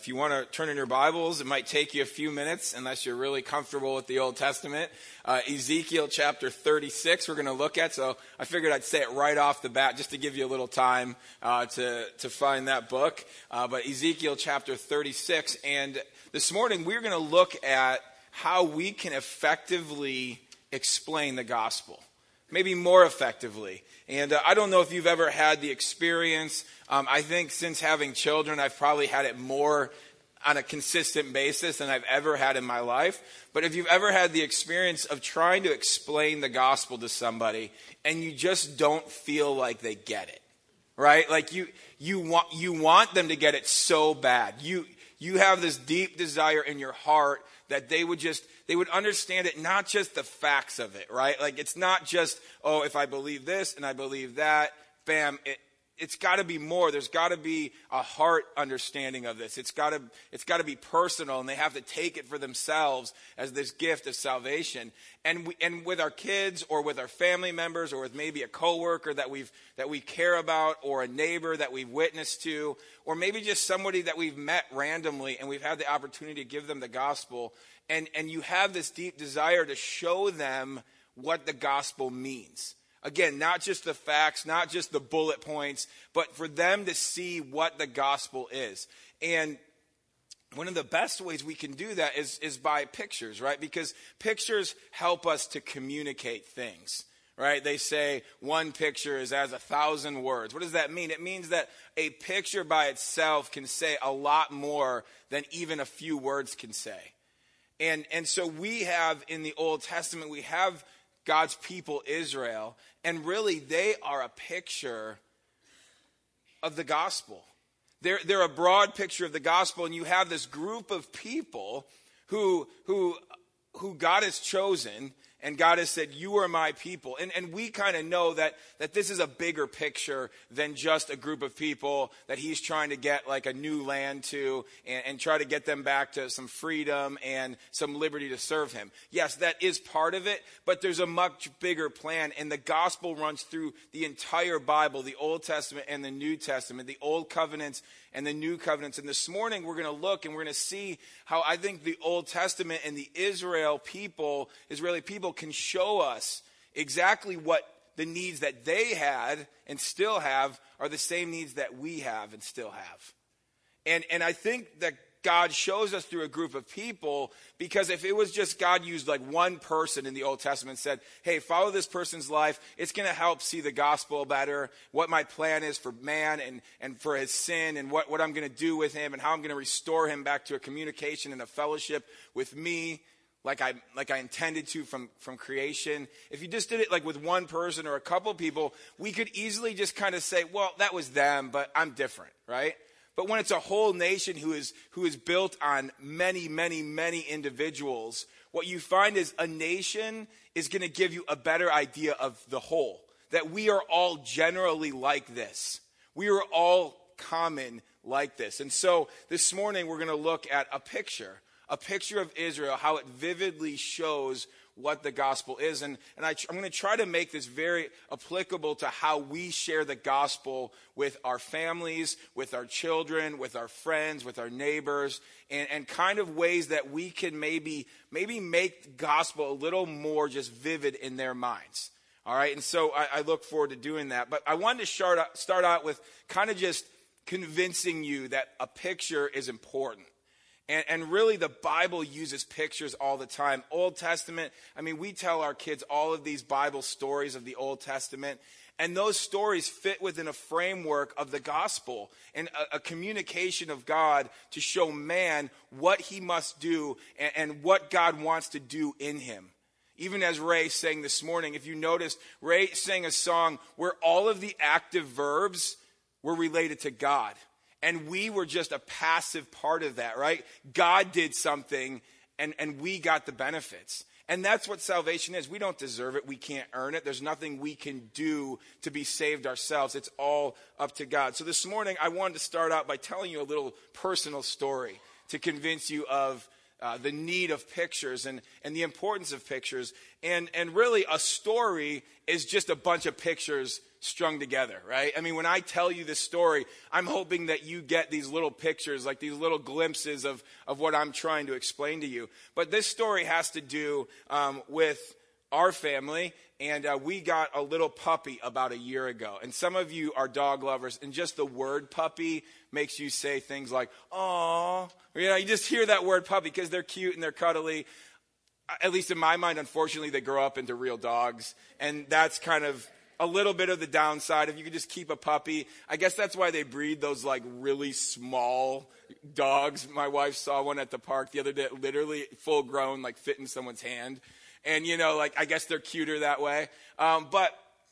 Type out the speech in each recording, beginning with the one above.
If you want to turn in your Bibles, it might take you a few minutes unless you're really comfortable with the Old Testament. Ezekiel chapter 36 we're going to look at, so I figured I'd say it right off the bat just to give you a little time to find that book. But Ezekiel chapter 36, and this morning we're going to look at how we can effectively explain the gospel. Maybe more effectively. And I don't know if you've ever had the experience. I think since having children, I've probably had it more on a consistent basis than I've ever had in my life. But if you've ever had the experience of trying to explain the gospel to somebody and you just don't feel like they get it, right? Like you want them to get it so bad. You have this deep desire in your heart that they would understand it, not just the facts of it, right? Like it's not just, oh, if I believe this and I believe that, bam, it's got to be more. There's got to be a heart understanding of this. It's got to be personal, and they have to take it for themselves as this gift of salvation. And with our kids or with our family members or with maybe a coworker that we care about, or a neighbor that we've witnessed to, or maybe just somebody that we've met randomly and we've had the opportunity to give them the gospel, and you have this deep desire to show them what the gospel means. Again, not just the facts, not just the bullet points, but for them to see what the gospel is. And one of the best ways we can do that is by pictures, right? Because pictures help us to communicate things, right? They say one picture is as 1,000 words. What does that mean? It means that a picture by itself can say a lot more than even a few words can say. And so we have in the Old Testament, we have God's people, Israel, and really they are a picture of the gospel. They're a broad picture of the gospel, and you have this group of people who God has chosen, and God has said, you are my people. And we kind of know that this is a bigger picture than just a group of people that he's trying to get like a new land to and try to get them back to some freedom and some liberty to serve him. Yes, that is part of it, but there's a much bigger plan, and the gospel runs through the entire Bible, the Old Testament and the New Testament, the Old Covenants and the New Covenants. And this morning we're going to look and we're going to see how I think the Old Testament and the Israeli people can show us exactly what the needs that they had and still have are the same needs that we have and still have. And I think that God shows us through a group of people, because if it was just God used like one person in the Old Testament and said, hey, follow this person's life, it's going to help see the gospel better, what my plan is for man and for his sin, and what I'm going to do with him, and how I'm going to restore him back to a communication and a fellowship with me like I intended to from creation. If you just did it like with one person or a couple people, we could easily just kind of say, well, that was them, but I'm different, right? But when it's a whole nation who is built on many, many, many individuals, what you find is a nation is going to give you a better idea of the whole. That we are all generally like this. We are all common like this. And so this morning we're going to look at a picture of Israel, how it vividly shows what the gospel is. And I'm going to try to make this very applicable to how we share the gospel with our families, with our children, with our friends, with our neighbors, and kind of ways that we can maybe make the gospel a little more just vivid in their minds. All right, and so I look forward to doing that. But I wanted to start out with kind of just convincing you that a picture is important. And really, the Bible uses pictures all the time. Old Testament, I mean, we tell our kids all of these Bible stories of the Old Testament, and those stories fit within a framework of the gospel and a communication of God to show man what he must do and what God wants to do in him. Even as Ray sang this morning, if you noticed, Ray sang a song where all of the active verbs were related to God. And we were just a passive part of that, right? God did something, and we got the benefits. And that's what salvation is. We don't deserve it. We can't earn it. There's nothing we can do to be saved ourselves. It's all up to God. So this morning, I wanted to start out by telling you a little personal story to convince you of the need of pictures and the importance of pictures. And really, a story is just a bunch of pictures strung together, right? I mean, when I tell you this story, I'm hoping that you get these little pictures, like these little glimpses of what I'm trying to explain to you. But this story has to do with our family, and we got a little puppy about a year ago. And some of you are dog lovers, and just the word puppy makes you say things like, "Aw." You just hear that word puppy because they're cute and they're cuddly. At least in my mind, unfortunately, they grow up into real dogs. And that's kind of a little bit of the downside. If you could just keep a puppy, I guess that's why they breed those like really small dogs. My wife saw one at the park the other day, literally full grown, like fit in someone's hand. And, I guess they're cuter that way. But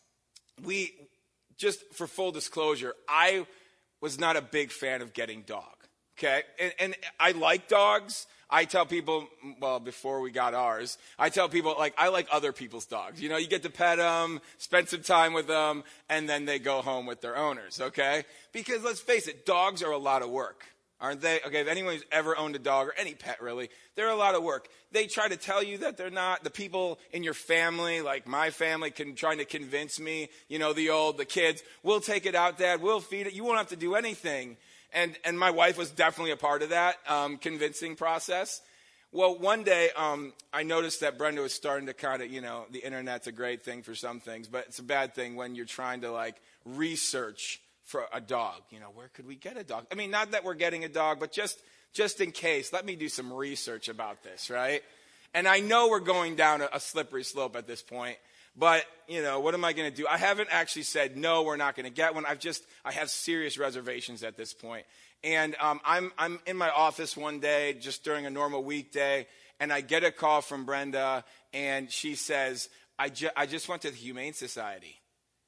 just for full disclosure, I was not a big fan of getting dog. Okay. And I like dogs. I tell people, well, before we got ours, I tell people, I like other people's dogs. You get to pet them, spend some time with them, and then they go home with their owners, okay? Because let's face it, dogs are a lot of work, aren't they? Okay, if anyone who's ever owned a dog, or any pet really, they're a lot of work. They try to tell you that they're not. The people in your family, like my family, trying to convince me, the kids, we'll take it out, Dad, we'll feed it, you won't have to do anything. And my wife was definitely a part of that convincing process. Well, one day I noticed that Brenda was starting to kind of, the internet's a great thing for some things, but it's a bad thing when you're trying to research for a dog. Where could we get a dog? I mean, not that we're getting a dog, but just in case, let me do some research about this, right? And I know we're going down a slippery slope at this point. But, what am I going to do? I haven't actually said, no, we're not going to get one. I have serious reservations at this point. And I'm in my office one day, just during a normal weekday, and I get a call from Brenda, and she says, I just went to the Humane Society.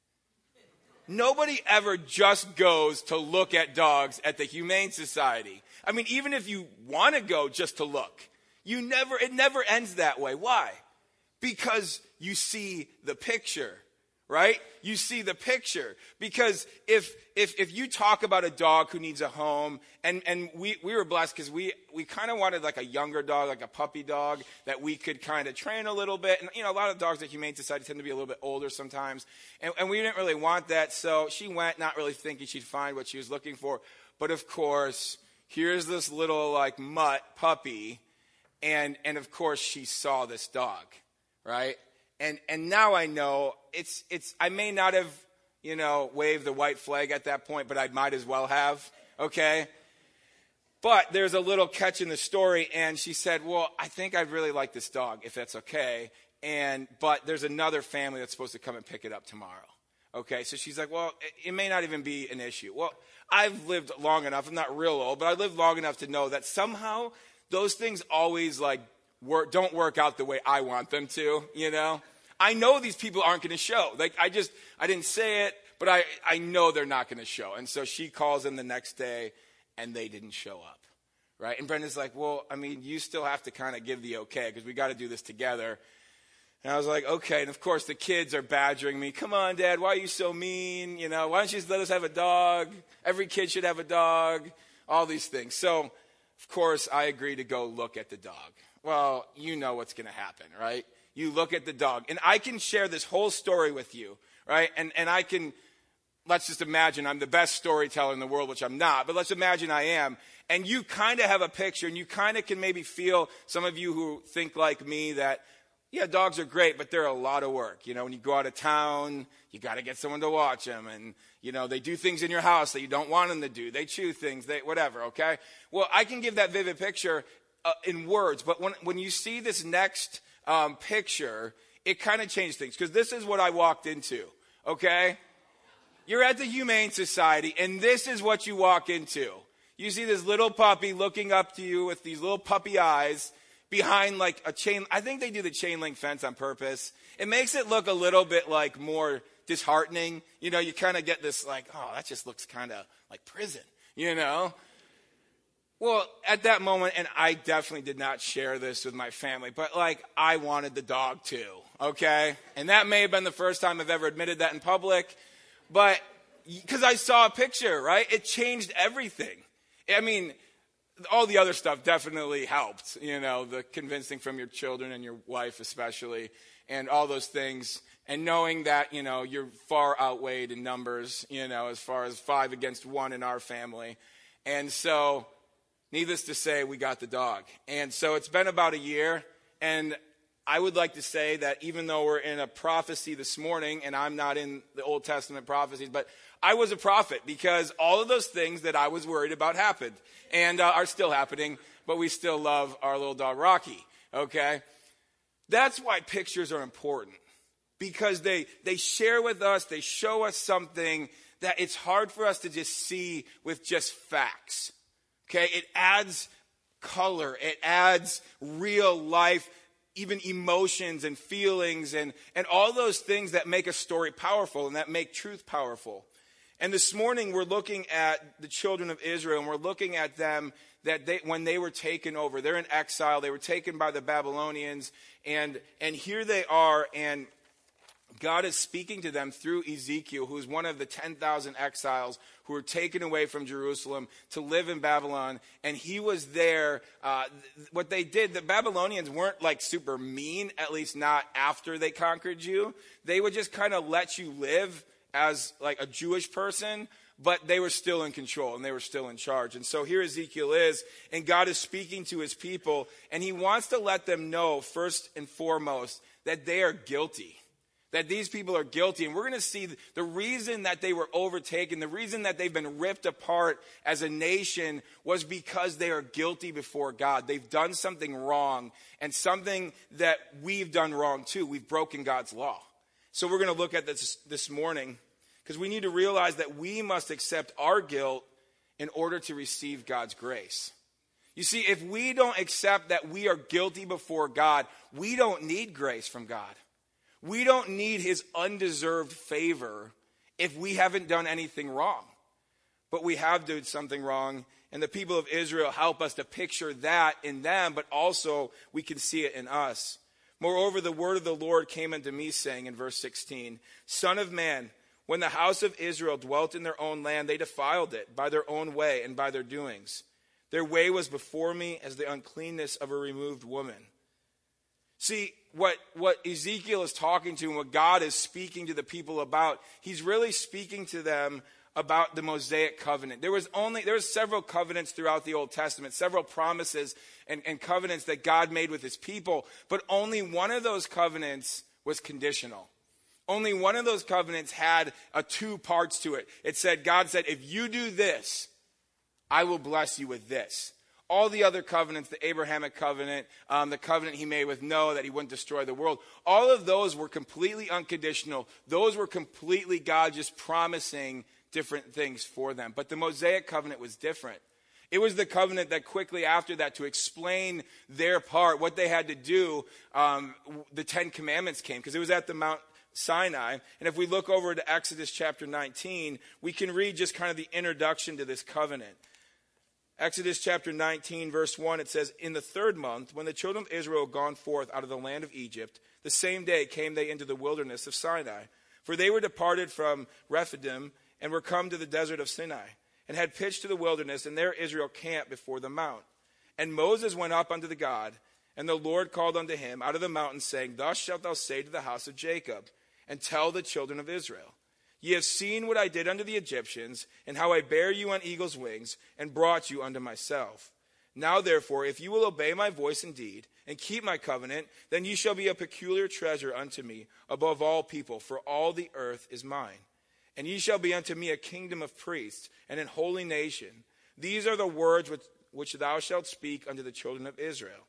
Nobody ever just goes to look at dogs at the Humane Society. I mean, even if you want to go just to look, it never ends that way. Why? Because you see the picture, right? You see the picture. Because if you talk about a dog who needs a home, and we were blessed because we kind of wanted like a younger dog, like a puppy dog that we could kind of train a little bit. And, a lot of dogs at Humane Society tend to be a little bit older sometimes. And we didn't really want that. So she went not really thinking she'd find what she was looking for. But of course, here's this little mutt puppy. And of course she saw this dog. Right? And now I know I may not have, waved the white flag at that point, but I might as well have, okay? But there's a little catch in the story, and she said, well, I think I'd really like this dog, if that's okay. But there's another family that's supposed to come and pick it up tomorrow. Okay, so she's like, well, it may not even be an issue. Well, I've lived long enough, I'm not real old, but I lived long enough to know that somehow those things always don't work out the way I want them to, I know these people aren't going to show. I didn't say it, but I know they're not going to show. And so she calls them the next day, and they didn't show up, right? And Brenda's like, well, I mean, you still have to kind of give the okay, because we got to do this together. And I was like, okay. And of course, the kids are badgering me. Come on, Dad, why are you so mean? Why don't you just let us have a dog? Every kid should have a dog. All these things. So, of course, I agree to go look at the dog. Well, you know what's going to happen, right? You look at the dog. And I can share this whole story with you, right? And I can, let's just imagine I'm the best storyteller in the world, which I'm not, but let's imagine I am. And you kind of have a picture, and you kind of can maybe feel, some of you who think like me, that, yeah, dogs are great, but they're a lot of work. When you go out of town, you got to get someone to watch them. And, they do things in your house that you don't want them to do. They chew things, whatever, okay? Well, I can give that vivid picture in words, but when you see this next picture, it kind of changed things, because this is what I walked into, okay? You're at the Humane Society, and this is what you walk into. You see this little puppy looking up to you with these little puppy eyes behind a chain. I think they do the chain link fence on purpose. It makes it look a little bit more disheartening. You kind of get this oh, that just looks kind of like prison, Well, at that moment, and I definitely did not share this with my family, but I wanted the dog too, okay? And that may have been the first time I've ever admitted that in public, but because I saw a picture, right? It changed everything. I mean, all the other stuff definitely helped, the convincing from your children and your wife especially, and all those things. And knowing that, you're far outweighed in numbers, as far as 5 against 1 in our family. And so, needless to say, we got the dog. And so it's been about a year, and I would like to say that even though we're in a prophecy this morning, and I'm not in the Old Testament prophecies, but I was a prophet, because all of those things that I was worried about happened and are still happening, but we still love our little dog Rocky, okay? That's why pictures are important, because they share with us, they show us something that it's hard for us to just see with just facts, okay? It adds color, it adds real life, even emotions and feelings and all those things that make a story powerful and that make truth powerful. And this morning we're looking at the children of Israel, and we're looking at them when they were taken over. They're in exile. They were taken by the Babylonians, and here they are, and God is speaking to them through Ezekiel, who's one of the 10,000 exiles who were taken away from Jerusalem to live in Babylon. And he was there. What they did, the Babylonians weren't like super mean, at least not after they conquered you. They would just kind of let you live as like a Jewish person, but they were still in control and they were still in charge. And so here Ezekiel is, and God is speaking to his people, and he wants to let them know first and foremost that they are guilty. That these people are guilty. And we're going to see the reason that they were overtaken, the reason that they've been ripped apart as a nation was because they are guilty before God. They've done something wrong, and something that we've done wrong too. We've broken God's law. So we're going to look at this morning, because we need to realize that we must accept our guilt in order to receive God's grace. You see, if we don't accept that we are guilty before God, we don't need grace from God. We don't need his undeserved favor if we haven't done anything wrong. But we have done something wrong, and the people of Israel help us to picture that in them, but also we can see it in us. Moreover, the word of the Lord came unto me, saying in verse 16, Son of man, when the house of Israel dwelt in their own land, they defiled it by their own way and by their doings. Their way was before me as the uncleanness of a removed woman. See, what Ezekiel is talking to and what God is speaking to the people about, he's really speaking to them about the Mosaic covenant. There was several covenants throughout the Old Testament, several promises and covenants that God made with his people, but only one of those covenants was conditional. Only one of those covenants had 2 parts to it. God said, if you do this, I will bless you with this. All the other covenants, the Abrahamic covenant, the covenant he made with Noah that he wouldn't destroy the world, all of those were completely unconditional. Those were completely God just promising different things for them. But the Mosaic covenant was different. It was the covenant that quickly after that, to explain their part, what they had to do, the 10 Commandments came, because it was at the Mount Sinai. And if we look over to Exodus chapter 19, we can read just kind of the introduction to this covenant. Exodus chapter 19, verse 1, it says, In the 3rd month, when the children of Israel had gone forth out of the land of Egypt, the same day came they into the wilderness of Sinai. For they were departed from Rephidim, and were come to the desert of Sinai, and had pitched to the wilderness, and there Israel camped before the mount. And Moses went up unto the God, and the Lord called unto him out of the mountain, saying, Thus shalt thou say to the house of Jacob, and tell the children of Israel, Ye have seen what I did unto the Egyptians, and how I bare you on eagle's wings, and brought you unto myself. Now therefore, if you will obey my voice indeed, and keep my covenant, then ye shall be a peculiar treasure unto me above all people, for all the earth is mine. And ye shall be unto me a kingdom of priests, and an holy nation. These are the words which thou shalt speak unto the children of Israel.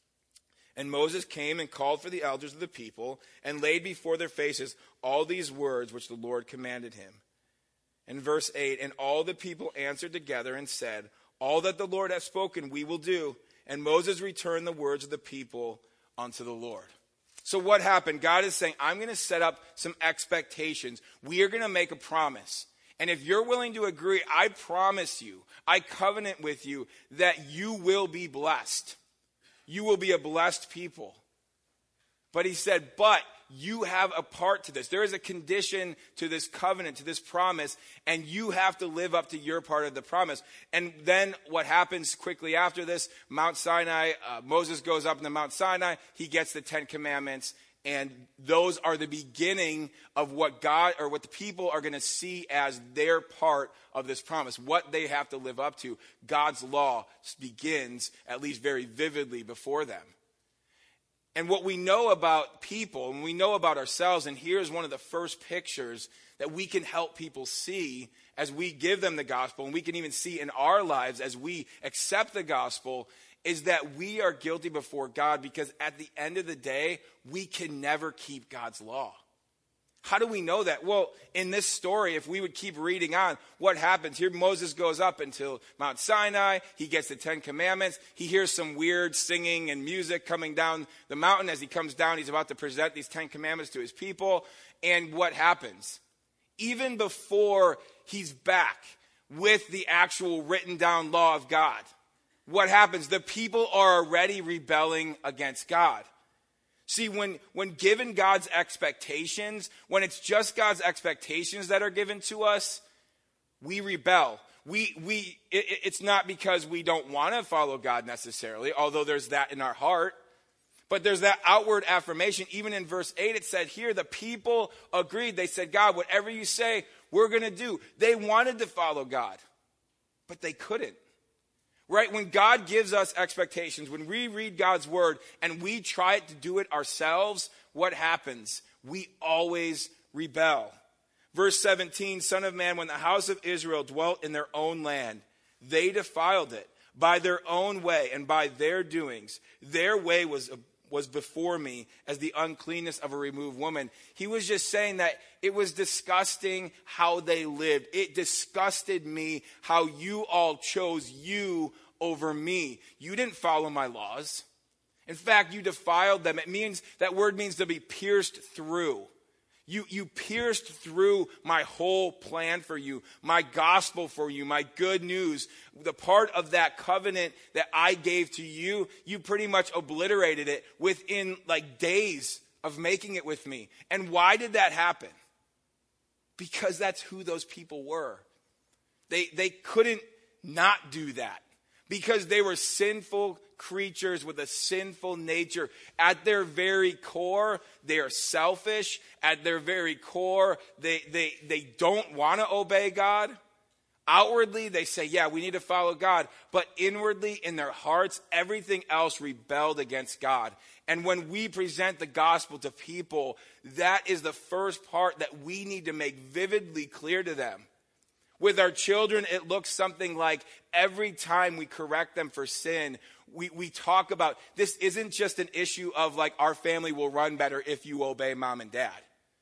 And Moses came and called for the elders of the people, and laid before their faces all these words which the Lord commanded him. In verse 8, And all the people answered together and said, All that the Lord hath spoken we will do. And Moses returned the words of the people unto the Lord. So what happened? God is saying, I'm going to set up some expectations. We are going to make a promise. And if you're willing to agree, I promise you, I covenant with you that you will be blessed. You will be a blessed people. But he said, but you have a part to this. There is a condition to this covenant, to this promise, and you have to live up to your part of the promise. And then what happens quickly after this, Mount Sinai, Moses goes up into Mount Sinai, he gets the 10 Commandments, and those are the beginning of what God or what the people are going to see as their part of this promise, what they have to live up to. God's law begins, at least very vividly, before them. And what we know about people, and we know about ourselves, and here's one of the first pictures that we can help people see as we give them the gospel, and we can even see in our lives as we accept the gospel, is that we are guilty before God because at the end of the day, we can never keep God's law. How do we know that? Well, in this story, if we would keep reading on, what happens? Here Moses goes up until Mount Sinai. He gets the 10 Commandments. He hears some weird singing and music coming down the mountain. As he comes down, he's about to present these 10 Commandments to his people. And what happens? Even before he's back with the actual written down law of God, what happens? The people are already rebelling against God. See, when given God's expectations, when it's just God's expectations that are given to us, we rebel. It's not because we don't want to follow God necessarily, although there's that in our heart. But there's that outward affirmation. Even in verse 8, it said here, the people agreed. They said, God, whatever you say, we're going to do. They wanted to follow God, but they couldn't. Right? When God gives us expectations, when we read God's word and we try to do it ourselves, what happens? We always rebel. Verse 17, Son of man, when the house of Israel dwelt in their own land, they defiled it by their own way and by their doings. Their way was before me as the uncleanness of a removed woman. He was just saying that it was disgusting how they lived. It disgusted me how you all chose you over me. You didn't follow my laws. In fact, you defiled them. That word means to be pierced through. You pierced through my whole plan for you, my gospel for you, my good news. The part of that covenant that I gave to you, you pretty much obliterated it within like days of making it with me. And why did that happen? Because that's who those people were. They couldn't not do that because they were sinful creatures with a sinful nature. At their very core, they are selfish. At their very core, they don't want to obey God. Outwardly, they say, yeah, we need to follow God. But inwardly, in their hearts, everything else rebelled against God. And when we present the gospel to people, that is the first part that we need to make vividly clear to them. With our children, it looks something like every time we correct them for sin, we talk about this isn't just an issue of like our family will run better if you obey mom and dad.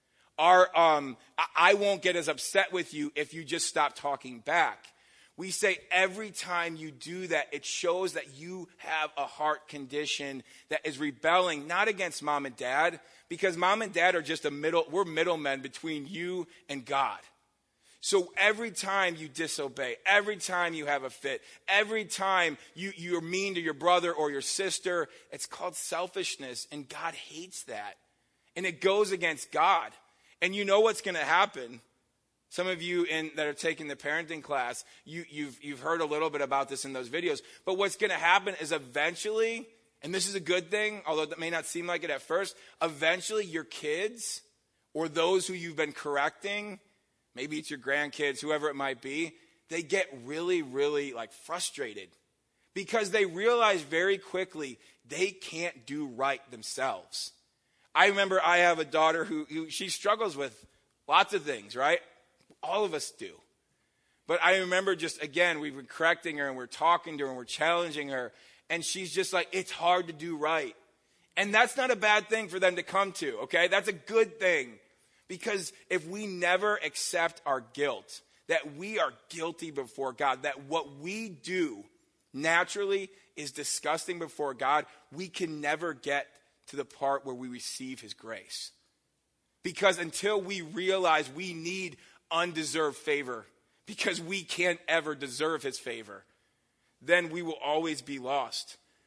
I won't get as upset with you if you just stop talking back. We say every time you do that, it shows that you have a heart condition that is rebelling, not against mom and dad, because mom and dad are just we're middlemen between you and God. So every time you disobey, every time you have a fit, every time you're mean to your brother or your sister, it's called selfishness, and God hates that. And it goes against God. And you know what's going to happen. Some of you that are taking the parenting class, you've heard a little bit about this in those videos. But what's going to happen is eventually, and this is a good thing, although that may not seem like it at first, eventually your kids or those who you've been correcting, maybe it's your grandkids, whoever it might be, they get really, really like frustrated because they realize very quickly they can't do right themselves. I remember I have a daughter who she struggles with lots of things, right? All of us do. But I remember just, again, we've been correcting her and we're talking to her and we're challenging her. And she's just like, it's hard to do right. And that's not a bad thing for them to come to, okay? That's a good thing. Because if we never accept our guilt, that we are guilty before God, that what we do naturally is disgusting before God, we can never get to the part where we receive his grace. Because until we realize we need undeserved favor, because we can't ever deserve his favor, then we will always be lost.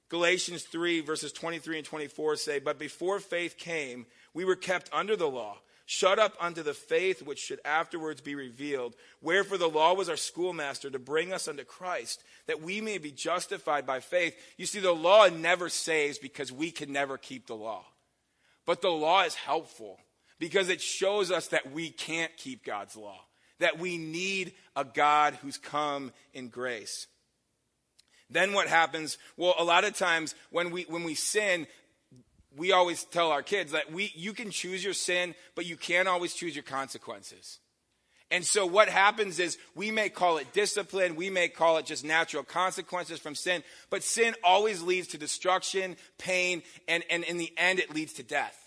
Galatians 3, verses 23 and 24 say, "But before faith came, we were kept under the law, shut up unto the faith which should afterwards be revealed. Wherefore the law was our schoolmaster to bring us unto Christ, that we may be justified by faith." You see, the law never saves because we can never keep the law. But the law is helpful because it shows us that we can't keep God's law, that we need a God who's come in grace. Then what happens? Well, a lot of times when we sin, we always tell our kids that you can choose your sin, but you can't always choose your consequences. And so what happens is we may call it discipline, we may call it just natural consequences from sin, but sin always leads to destruction, pain, and in the end it leads to death.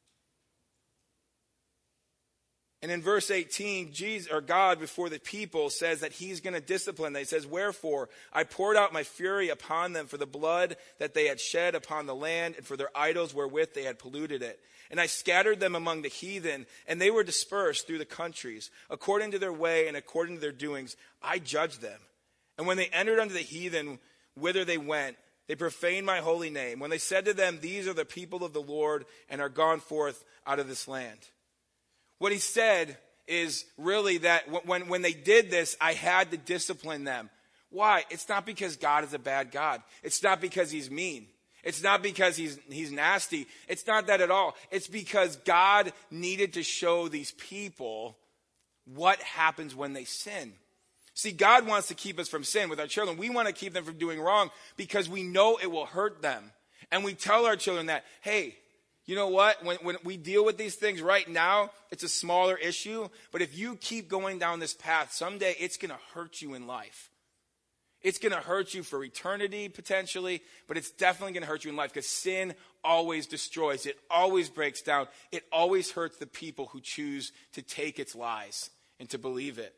And in verse 18, God before the people says that he's going to discipline them. He says, "Wherefore I poured out my fury upon them for the blood that they had shed upon the land and for their idols wherewith they had polluted it. And I scattered them among the heathen, and they were dispersed through the countries. According to their way and according to their doings, I judged them. And when they entered unto the heathen, whither they went, they profaned my holy name. When they said to them, These are the people of the Lord, and are gone forth out of this land." What he said is really that when they did this, I had to discipline them. Why? It's not because God is a bad God. It's not because he's mean. It's not because he's nasty. It's not that at all. It's because God needed to show these people what happens when they sin. See, God wants to keep us from sin with our children. We want to keep them from doing wrong because we know it will hurt them. And we tell our children that, hey, you know what? When we deal with these things right now, it's a smaller issue. But if you keep going down this path, someday it's going to hurt you in life. It's going to hurt you for eternity, potentially. But it's definitely going to hurt you in life because sin always destroys. It always breaks down. It always hurts the people who choose to take its lies and to believe it.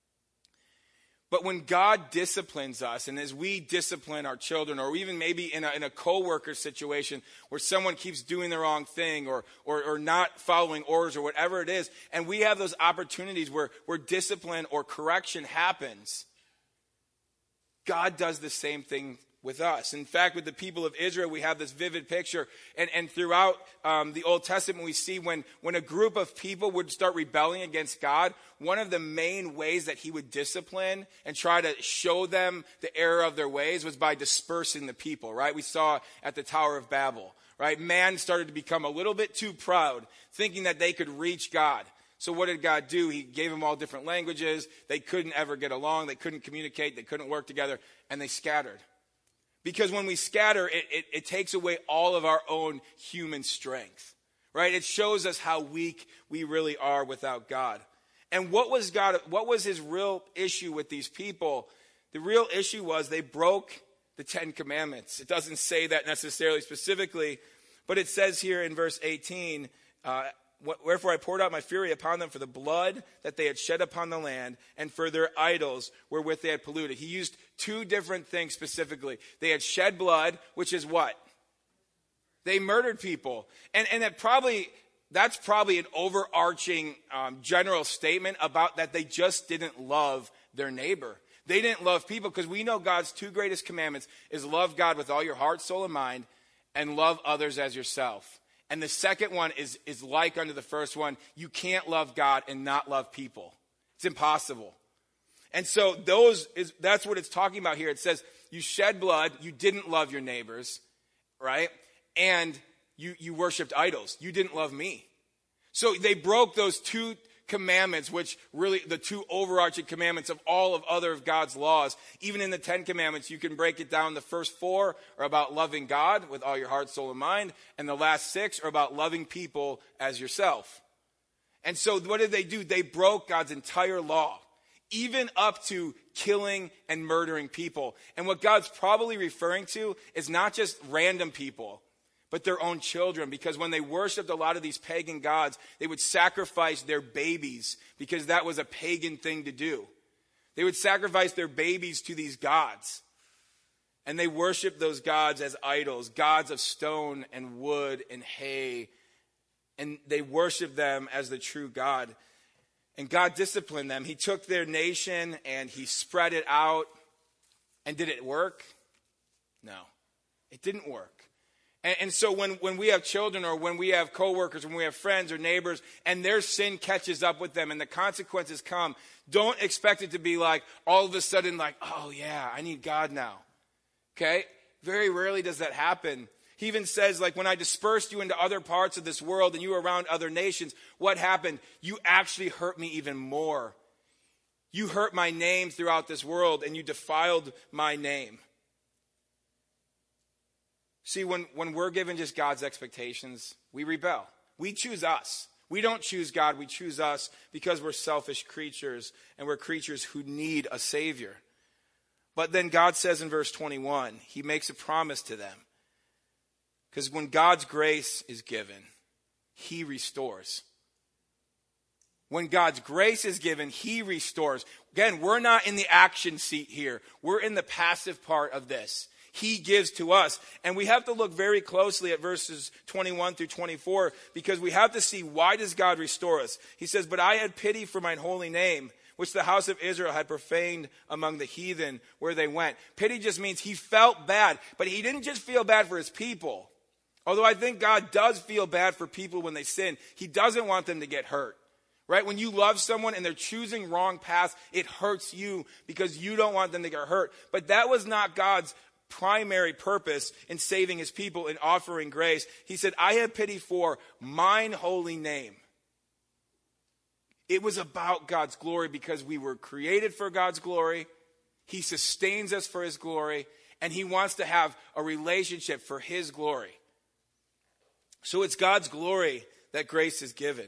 But when God disciplines us, and as we discipline our children, or even maybe in a co-worker situation where someone keeps doing the wrong thing or not following orders or whatever it is, and we have those opportunities where discipline or correction happens, God does the same thing with us. In fact, with the people of Israel, we have this vivid picture. And throughout the Old Testament, we see when a group of people would start rebelling against God, one of the main ways that he would discipline and try to show them the error of their ways was by dispersing the people, right? We saw at the Tower of Babel, right? Man started to become a little bit too proud, thinking that they could reach God. So what did God do? He gave them all different languages. They couldn't ever get along. They couldn't communicate. They couldn't work together. And they scattered. Because when we scatter, it takes away all of our own human strength, right? It shows us how weak we really are without God. And what was his real issue with these people? The real issue was they broke the 10 Commandments. It doesn't say that necessarily specifically, but it says here in verse 18, "Wherefore I poured out my fury upon them for the blood that they had shed upon the land and for their idols wherewith they had polluted." He used two different things specifically. They had shed blood, which is what? They murdered people. And that's probably an overarching general statement about that they just didn't love their neighbor. They didn't love people because we know God's two greatest commandments is love God with all your heart, soul, and mind, and love others as yourself. And the second one is like unto the first one. You can't love God and not love people. It's impossible. And so that's what it's talking about here. It says you shed blood, you didn't love your neighbors, right? And you worshiped idols. You didn't love me. So they broke those two commandments, which really the two overarching commandments of all of other of God's laws. Even in the 10 Commandments, you can break it down. The first 4 are about loving God with all your heart, soul, and mind. And the last 6 are about loving people as yourself. And so what did they do? They broke God's entire law, even up to killing and murdering people. And what God's probably referring to is not just random people, but their own children. Because when they worshiped a lot of these pagan gods, they would sacrifice their babies because that was a pagan thing to do. They would sacrifice their babies to these gods. And they worshiped those gods as idols, gods of stone and wood and hay. And they worshiped them as the true God. And God disciplined them. He took their nation and he spread it out. And did it work? No. It didn't work. And so when we have children or when we have coworkers, when we have friends or neighbors, and their sin catches up with them and the consequences come, don't expect it to be like all of a sudden like, oh yeah, I need God now. Okay? Very rarely does that happen. He even says, like, when I dispersed you into other parts of this world and you were around other nations, what happened? You actually hurt me even more. You hurt my name throughout this world and you defiled my name. See, when we're given just God's expectations, we rebel. We choose us. We don't choose God, we choose us because we're selfish creatures and we're creatures who need a Savior. But then God says in verse 21, he makes a promise to them. Because when God's grace is given, he restores. When God's grace is given, he restores. Again, we're not in the action seat here. We're in the passive part of this. He gives to us. And we have to look very closely at verses 21 through 24 because we have to see, why does God restore us? He says, but I had pity for mine holy name, which the house of Israel had profaned among the heathen where they went. Pity just means he felt bad, but he didn't just feel bad for his people. Although I think God does feel bad for people when they sin, he doesn't want them to get hurt. Right? When you love someone and they're choosing wrong paths, it hurts you because you don't want them to get hurt. But that was not God's primary purpose in saving his people and offering grace. He said, I have pity for mine holy name. It was about God's glory because we were created for God's glory. He sustains us for his glory, and he wants to have a relationship for his glory. So it's God's glory that grace is given.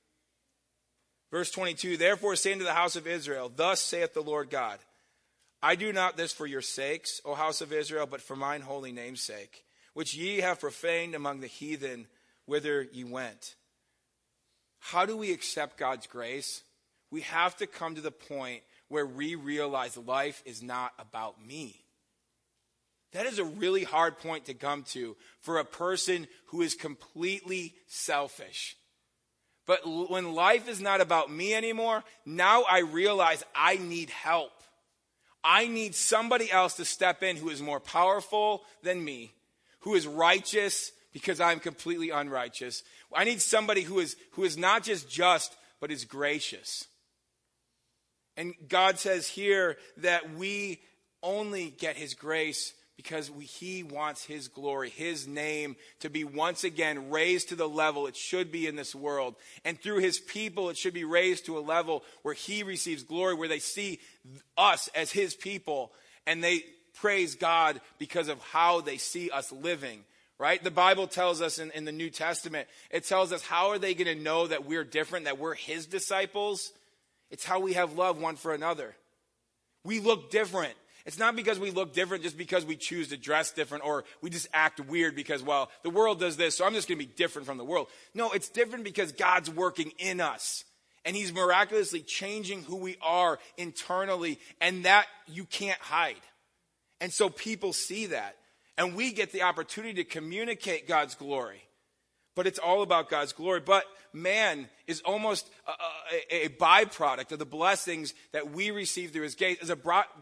Verse 22, therefore say unto the house of Israel, thus saith the Lord God, I do not this for your sakes, O house of Israel, but for mine holy name's sake, which ye have profaned among the heathen, whither ye went. How do we accept God's grace? We have to come to the point where we realize life is not about me. That is a really hard point to come to for a person who is completely selfish. But when life is not about me anymore, now I realize I need help. I need somebody else to step in who is more powerful than me, who is righteous because I'm completely unrighteous. I need somebody who is not just, but is gracious. And God says here that we only get his grace because he wants his glory, his name to be once again raised to the level it should be in this world. And through his people, it should be raised to a level where he receives glory, where they see us as his people and they praise God because of how they see us living. Right? The Bible tells us in the New Testament, it tells us, how are they going to know that we're different, that we're his disciples? It's how we have love one for another. We look different. It's not because we look different just because we choose to dress different or we just act weird because, well, the world does this, so I'm just going to be different from the world. No, it's different because God's working in us. And he's miraculously changing who we are internally, and that you can't hide. And so people see that. And we get the opportunity to communicate God's glory. But it's all about God's glory. But man is almost a byproduct of the blessings that we receive through his grace as a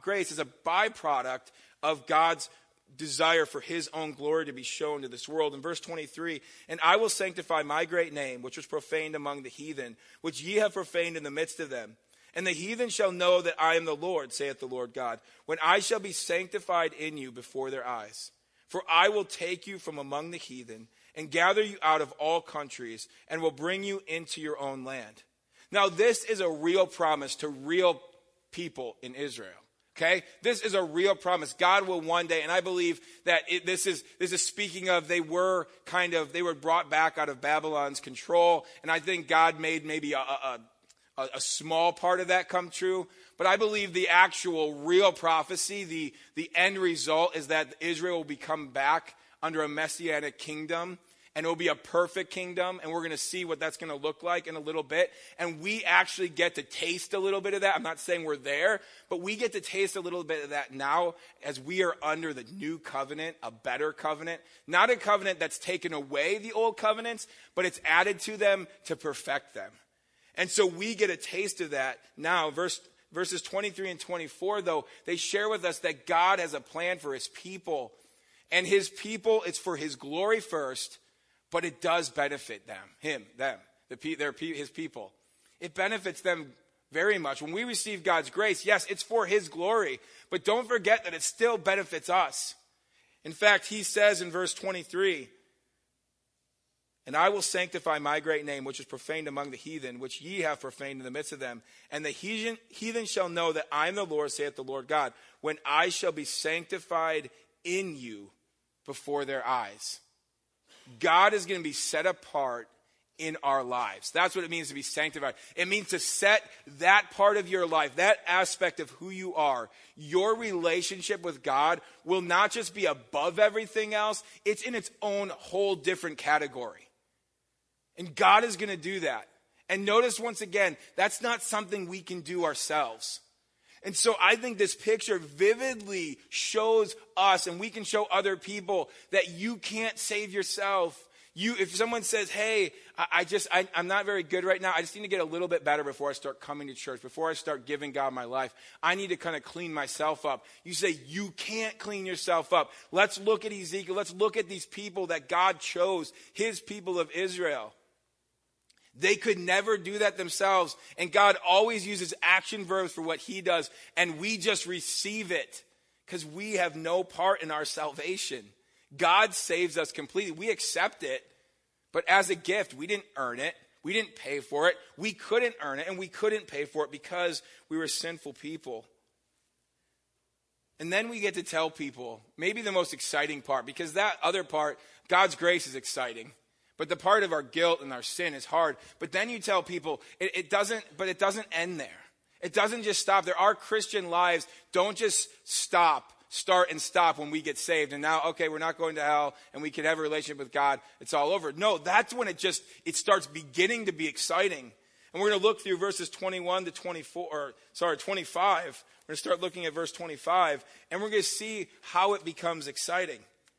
byproduct of God's desire for his own glory to be shown to this world. In verse 23, and I will sanctify my great name, which was profaned among the heathen, which ye have profaned in the midst of them. And the heathen shall know that I am the Lord, saith the Lord God, when I shall be sanctified in you before their eyes. For I will take you from among the heathen and gather you out of all countries and will bring you into your own land. Now, this is a real promise to real people in Israel. Okay? This is a real promise. God will one day, and I believe that this is speaking of they were brought back out of Babylon's control, and I think God made maybe a small part of that come true. But I believe the actual real prophecy, the end result is that Israel will become back under a messianic kingdom, and it will be a perfect kingdom, and we're going to see what that's going to look like in a little bit. And we actually get to taste a little bit of that. I'm not saying we're there, but we get to taste a little bit of that now as we are under the new covenant, a better covenant. Not a covenant that's taken away the old covenants, but it's added to them to perfect them. And so we get a taste of that now. Verses 23 and 24, though, they share with us that God has a plan for his people. And his people, it's for his glory first, but it does benefit them, his people. It benefits them very much. When we receive God's grace, yes, it's for his glory, but don't forget that it still benefits us. In fact, he says in verse 23, and I will sanctify my great name, which is profaned among the heathen, which ye have profaned in the midst of them. And the heathen shall know that I am the Lord, saith the Lord God, when I shall be sanctified in you before their eyes. God is going to be set apart in our lives. That's what it means to be sanctified. It means to set that part of your life, that aspect of who you are, your relationship with God will not just be above everything else, it's in its own whole different category. And God is going to do that. And notice once again, that's not something we can do ourselves. And so I think this picture vividly shows us, and we can show other people, that you can't save yourself. If someone says, hey, I'm not very good right now. I just need to get a little bit better before I start coming to church, before I start giving God my life. I need to kind of clean myself up. You say, you can't clean yourself up. Let's look at Ezekiel. Let's look at these people that God chose, his people of Israel. They could never do that themselves. And God always uses action verbs for what he does. And we just receive it because we have no part in our salvation. God saves us completely. We accept it. But as a gift, we didn't earn it. We didn't pay for it. We couldn't earn it and we couldn't pay for it because we were sinful people. And then we get to tell people, maybe the most exciting part, because that other part, God's grace is exciting. But the part of our guilt and our sin is hard. But then you tell people, it doesn't end there. It doesn't just stop there. Our Christian lives don't just start and stop when we get saved. And now, okay, we're not going to hell and we can have a relationship with God. It's all over. No, that's when it starts beginning to be exciting. And we're going to look through verses 21 to 25. We're going to start looking at verse 25. And we're going to see how it becomes exciting.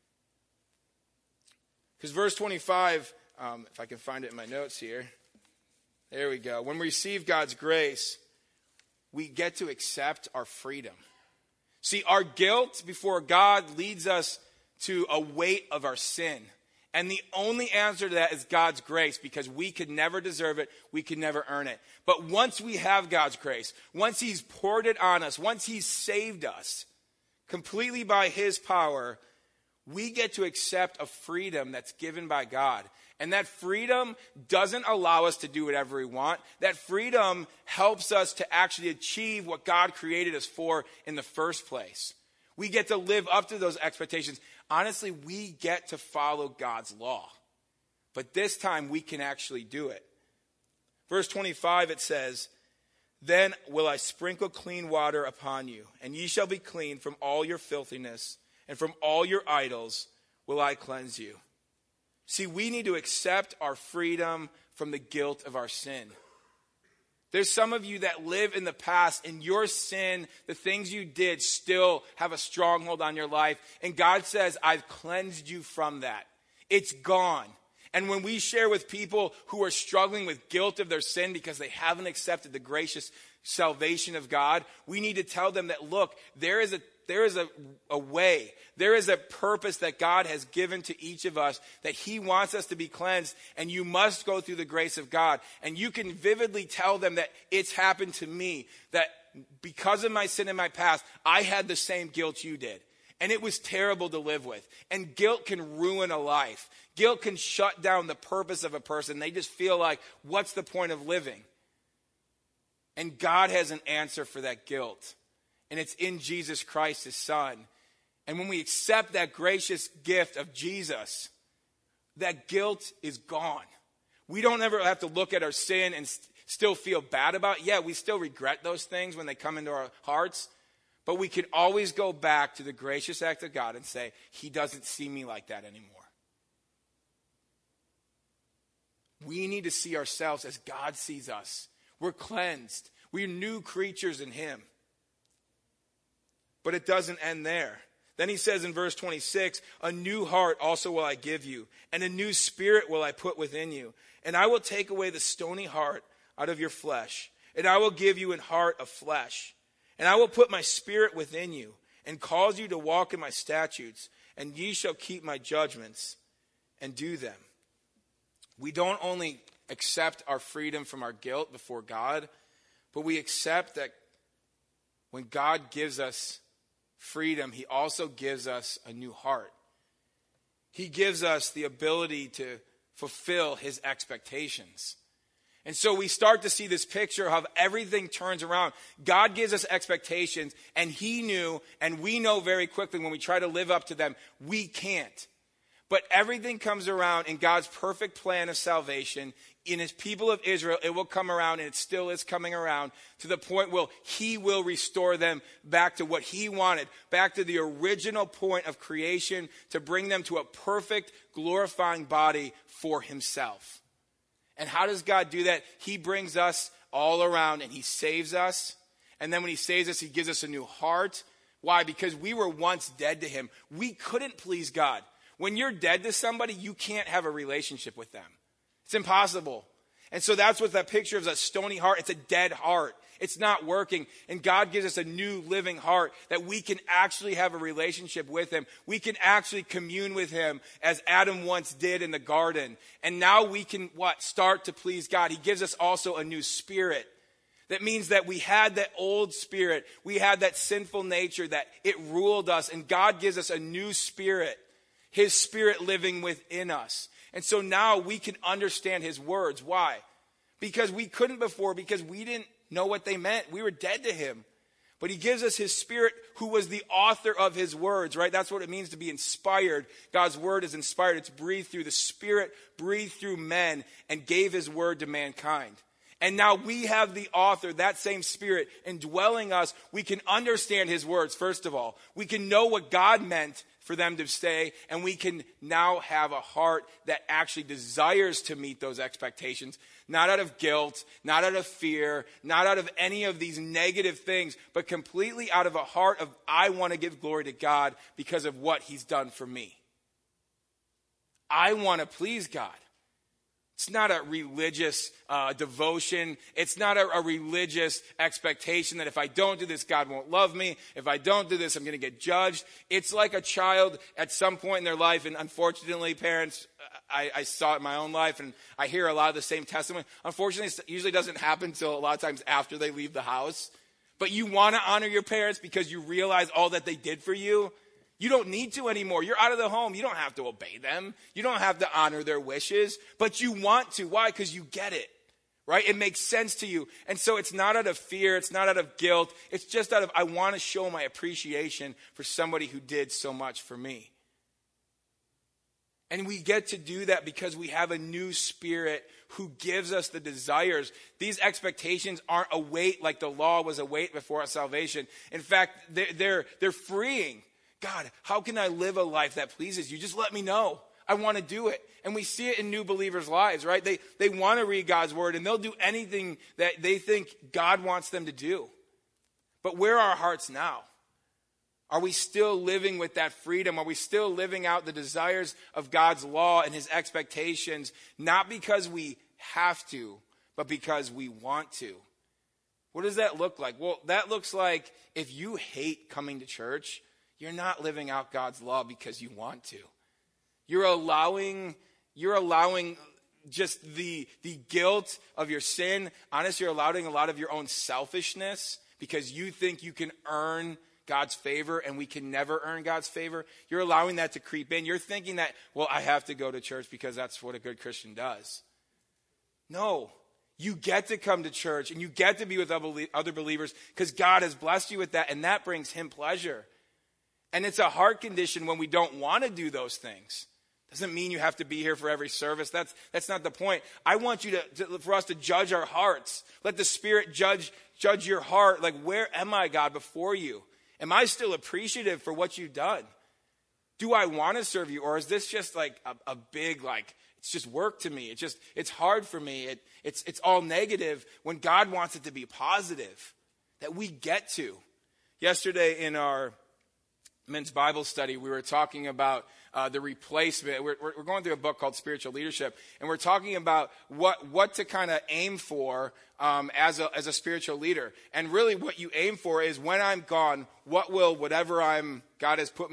Because verse 25, if I can find it in my notes here. There we go. When we receive God's grace, we get to accept our freedom. See, our guilt before God leads us to a weight of our sin. And the only answer to that is God's grace, because we could never deserve it. We could never earn it. But once we have God's grace, once he's poured it on us, once he's saved us completely by his power, we get to accept a freedom that's given by God. And that freedom doesn't allow us to do whatever we want. That freedom helps us to actually achieve what God created us for in the first place. We get to live up to those expectations. Honestly, we get to follow God's law. But this time we can actually do it. Verse 25, it says, then will I sprinkle clean water upon you, and ye shall be clean from all your filthiness, and from all your idols will I cleanse you. See, we need to accept our freedom from the guilt of our sin. There's some of you that live in the past, and your sin, the things you did, still have a stronghold on your life. And God says, I've cleansed you from that. It's gone. And when we share with people who are struggling with guilt of their sin because they haven't accepted the gracious salvation of God, we need to tell them that, look, there is a way, there is a purpose that God has given to each of us, that he wants us to be cleansed, and you must go through the grace of God. And you can vividly tell them that it's happened to me, that because of my sin in my past, I had the same guilt you did. And it was terrible to live with. And guilt can ruin a life. Guilt can shut down the purpose of a person. They just feel like, what's the point of living? And God has an answer for that guilt. And it's in Jesus Christ, his son. And when we accept that gracious gift of Jesus, that guilt is gone. We don't ever have to look at our sin and still feel bad about it. Yeah, we still regret those things when they come into our hearts. But we can always go back to the gracious act of God and say, he doesn't see me like that anymore. We need to see ourselves as God sees us. We're cleansed. We're new creatures in him. But it doesn't end there. Then he says in verse 26, a new heart also will I give you, and a new spirit will I put within you. And I will take away the stony heart out of your flesh, and I will give you an heart of flesh. And I will put my spirit within you, and cause you to walk in my statutes, and ye shall keep my judgments and do them. We don't only accept our freedom from our guilt before God, but we accept that when God gives us freedom, he also gives us a new heart. He gives us the ability to fulfill his expectations. And so we start to see this picture of everything turns around. God gives us expectations, and he knew, and we know very quickly when we try to live up to them, we can't. But everything comes around in God's perfect plan of salvation. In his people of Israel, it will come around, and it still is coming around, to the point where he will restore them back to what he wanted, back to the original point of creation, to bring them to a perfect, glorifying body for himself. And how does God do that? He brings us all around, and he saves us. And then when he saves us, he gives us a new heart. Why? Because we were once dead to him. We couldn't please God. When you're dead to somebody, you can't have a relationship with them. It's impossible. And so that's what that picture of, a stony heart. It's a dead heart. It's not working. And God gives us a new living heart that we can actually have a relationship with him. We can actually commune with him as Adam once did in the garden. And now we can, start to please God. He gives us also a new spirit. That means that we had that old spirit. We had that sinful nature that it ruled us. And God gives us a new spirit. His spirit living within us. And so now we can understand his words. Why? Because we couldn't before, because we didn't know what they meant. We were dead to him. But he gives us his spirit, who was the author of his words, right? That's what it means to be inspired. God's word is inspired. It's breathed through the spirit, breathed through men, and gave his word to mankind. And now we have the author, that same spirit, indwelling us. We can understand his words, first of all. We can know what God meant for them to stay, and we can now have a heart that actually desires to meet those expectations, not out of guilt, not out of fear, not out of any of these negative things, but completely out of a heart of, I want to give glory to God because of what he's done for me. I want to please God. It's not a religious devotion. It's not a religious expectation that if I don't do this, God won't love me. If I don't do this, I'm going to get judged. It's like a child at some point in their life, and unfortunately, parents, I saw it in my own life, and I hear a lot of the same testimony. Unfortunately, it usually doesn't happen until a lot of times after they leave the house. But you want to honor your parents because you realize all that they did for you. You don't need to anymore. You're out of the home. You don't have to obey them. You don't have to honor their wishes, but you want to. Why? Because you get it, right? It makes sense to you. And so it's not out of fear. It's not out of guilt. It's just out of, I want to show my appreciation for somebody who did so much for me. And we get to do that because we have a new spirit who gives us the desires. These expectations aren't a weight like the law was a weight before our salvation. In fact, they're freeing. God, how can I live a life that pleases you? Just let me know. I want to do it. And we see it in new believers' lives, right? They want to read God's word, and they'll do anything that they think God wants them to do. But where are our hearts now? Are we still living with that freedom? Are we still living out the desires of God's law and his expectations, not because we have to, but because we want to? What does that look like? Well, that looks like if you hate coming to church, you're not living out God's law because you want to. You're allowing just the guilt of your sin. Honestly, you're allowing a lot of your own selfishness because you think you can earn God's favor, and we can never earn God's favor. You're allowing that to creep in. You're thinking that, well, I have to go to church because that's what a good Christian does. No. You get to come to church, and you get to be with other believers because God has blessed you with that, and that brings him pleasure. And it's a heart condition when we don't want to do those things. Doesn't mean you have to be here for every service. That's not the point. I want you for us to judge our hearts. Let the Spirit judge your heart. Like, where am I, God, before you? Am I still appreciative for what you've done? Do I want to serve you? Or is this just like a big, it's just work to me. It's hard for me. It's all negative when God wants it to be positive that we get to. Yesterday in our men's Bible study, we were talking about the replacement. We're going through a book called Spiritual Leadership, and we're talking about what to kind of aim for as a spiritual leader. And really what you aim for is when I'm gone, whatever God has put me in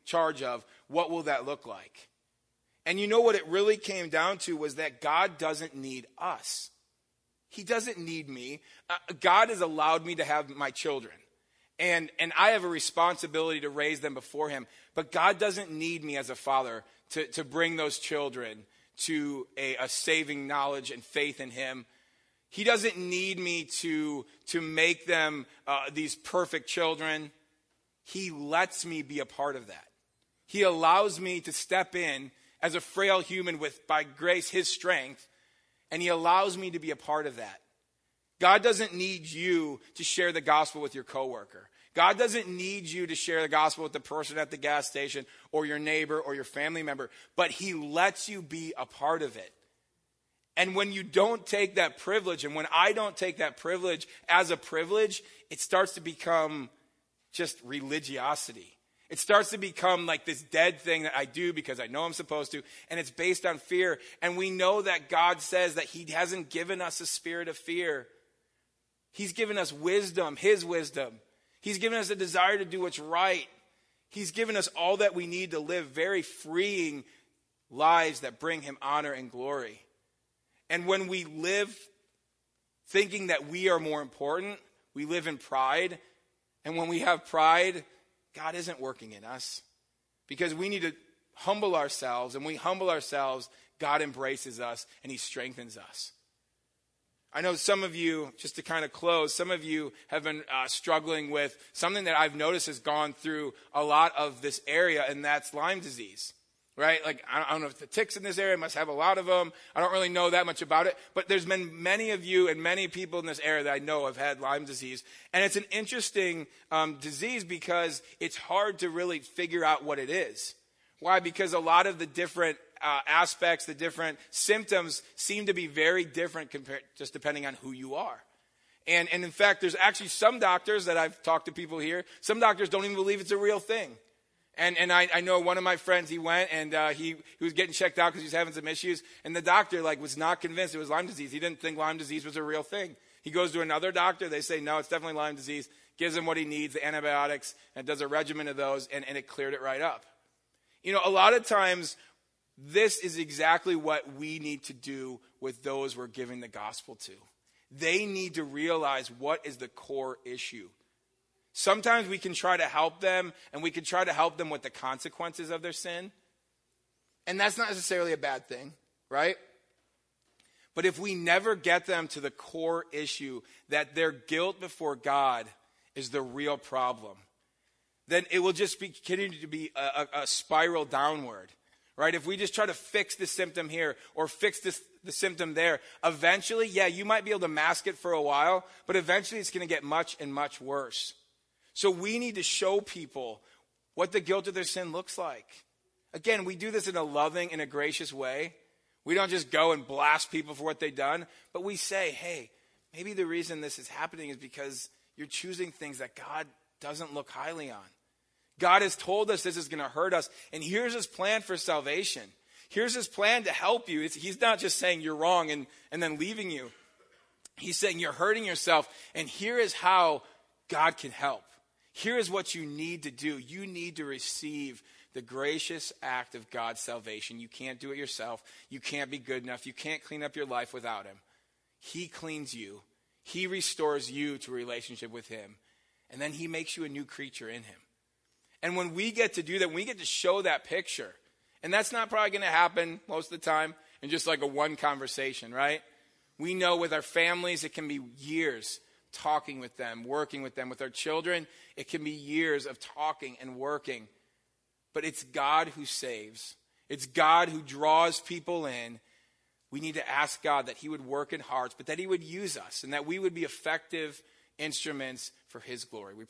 charge of, what will that look like? And you know what it really came down to was that God doesn't need us. He doesn't need me. God has allowed me to have my children. And I have a responsibility to raise them before him. But God doesn't need me as a father to bring those children to a saving knowledge and faith in him. He doesn't need me to make them these perfect children. He lets me be a part of that. He allows me to step in as a frail human with, by grace, his strength, and he allows me to be a part of that. God doesn't need you to share the gospel with your coworker. God doesn't need you to share the gospel with the person at the gas station or your neighbor or your family member, but he lets you be a part of it. And when you don't take that privilege, and when I don't take that privilege as a privilege, it starts to become just religiosity. It starts to become like this dead thing that I do because I know I'm supposed to, and it's based on fear. And we know that God says that he hasn't given us a spirit of fear. He's given us wisdom, his wisdom. He's given us a desire to do what's right. He's given us all that we need to live very freeing lives that bring him honor and glory. And when we live thinking that we are more important, we live in pride. And when we have pride, God isn't working in us, because we need to humble ourselves. And when we humble ourselves, God embraces us and he strengthens us. I know some of you, just to kind of close, some of you have been struggling with something that I've noticed has gone through a lot of this area, and that's Lyme disease, right? Like, I don't know if the ticks in this area must have a lot of them. I don't really know that much about it, but there's been many of you and many people in this area that I know have had Lyme disease. And it's an interesting disease because it's hard to really figure out what it is. Why? Because a lot of the different aspects, the different symptoms seem to be very different compared, just depending on who you are. And in fact, there's actually some doctors that I've talked to people here, some doctors don't even believe it's a real thing. And I know one of my friends, he went and he was getting checked out because he was having some issues. And the doctor was not convinced it was Lyme disease. He didn't think Lyme disease was a real thing. He goes to another doctor. They say, no, it's definitely Lyme disease. Gives him what he needs, the antibiotics, and does a regimen of those, and it cleared it right up. You know, a lot of times, this is exactly what we need to do with those we're giving the gospel to. They need to realize what is the core issue. Sometimes we can try to help them, and we can try to help them with the consequences of their sin. And that's not necessarily a bad thing, right? But if we never get them to the core issue, that their guilt before God is the real problem, then it will just continue to be a spiral downward, right? If we just try to fix the symptom here or fix the symptom there, eventually, yeah, you might be able to mask it for a while, but eventually it's going to get much and much worse. So we need to show people what the guilt of their sin looks like. Again, we do this in a loving and a gracious way. We don't just go and blast people for what they've done, but we say, hey, maybe the reason this is happening is because you're choosing things that God doesn't look highly on. God has told us this is going to hurt us, and here's his plan for salvation. Here's his plan to help you. He's not just saying you're wrong and then leaving you. He's saying you're hurting yourself, and here is how God can help. Here is what you need to do. You need to receive the gracious act of God's salvation. You can't do it yourself. You can't be good enough. You can't clean up your life without him. He cleans you. He restores you to a relationship with him. And then he makes you a new creature in him. And when we get to do that, when we get to show that picture, and that's not probably going to happen most of the time in just like a one conversation, right? We know with our families, it can be years talking with them, working with them. With our children, it can be years of talking and working. But it's God who saves. It's God who draws people in. We need to ask God that he would work in hearts, but that he would use us and that we would be effective instruments for his glory. We